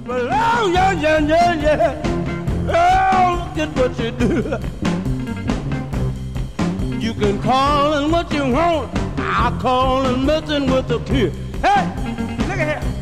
Well, oh, yeah, yeah, yeah, yeah. Oh, look at what you do. You can call and what you want. I'll call and messing with the kid. Hey, look at here.